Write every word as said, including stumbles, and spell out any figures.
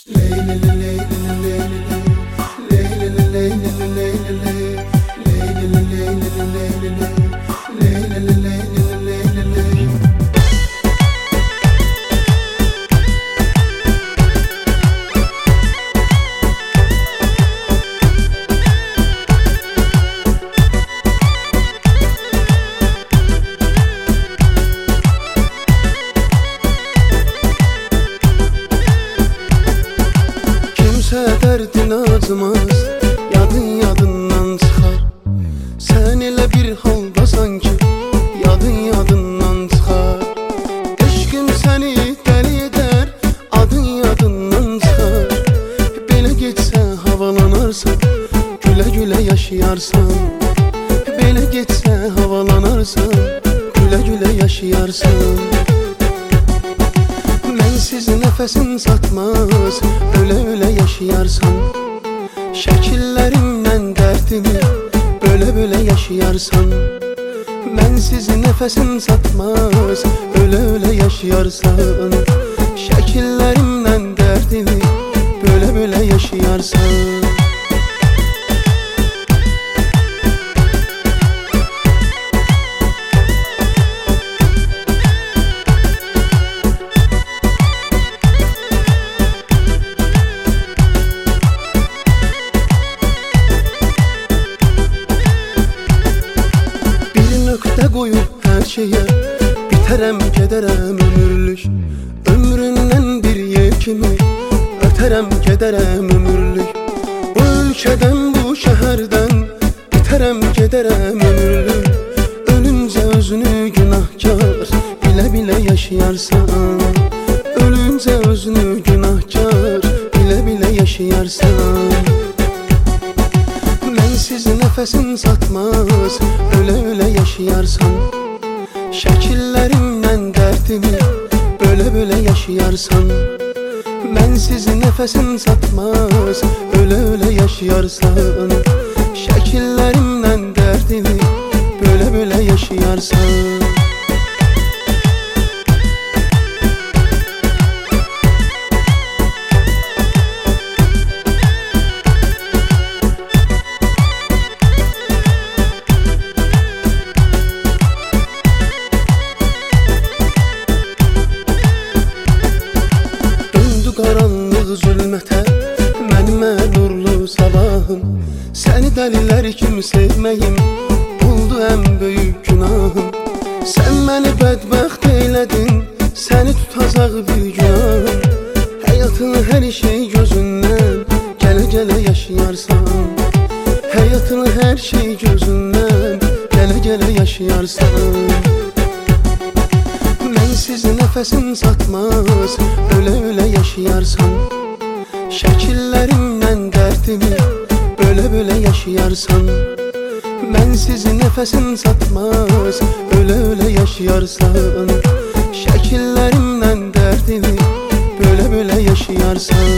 Derdin acımaz, yadın yadından çıxar. Sen elə bir haldasan ki, yadın yadından çıxar. Eşqim səni dəli edər, adın yadından çıxar. Belə getsə havalanarsan, gülə gülə yaşayarsan. Belə getsə havalanarsan, gülə gülə yaşayarsan. Mənsiz nəfəsin çatmaz, ölə-ölə yaşayarsan. Şəkillərimlə dərdini bölə-bölə yaşayarsan. Mənsiz nəfəsin çatmaz, ölə-ölə yaşayarsan. Şəkillərimlə dərdini bölə-bölə yaşayarsan. Qoyub hər şeyə bitərəm, gedərəm ömürlük. Ömründən bir yer kimi ötərəm, gedərəm ömürlük. Bu ölkədən, bu şəhərdən bitərəm, gedərəm ömürlük. Ölüncə özünü günahkar bilə-bilə yaşayarsan. Ölüncə özünü günahkar bilə-bilə yaşayarsan. Mənsiz nəfəsin çatmaz, ölə-ölə yaşayarsan. Şəkillərimlə dərdini bölə-bölə yaşayarsan. Mənsiz nəfəsin çatmaz, ölə-ölə yaşayarsan. Şəkillərimlə dərdini bölə-bölə yaşayarsan. Qaranlıq zülmətə, mənimə nurlu sabahım. Səni dəlilər kimi sevməyim oldu ən böyük günahım. Sən məni bədbəxt eylədin, səni tutacaq bir günahım. Həyatın hər şey gözündən gələ-gələ yaşayarsan. Həyatın hər şey gözündən gələ-gələ yaşayarsan. Mənsiz nəfəsin çatmaz, ölə-ölə yaşayarsan. Şəkillərimlə dərdini bölə-bölə yaşayarsan. Mənsiz nəfəsin çatmaz, ölə-ölə yaşayarsan. Şəkillərimlə dərdini bölə-bölə yaşayarsan.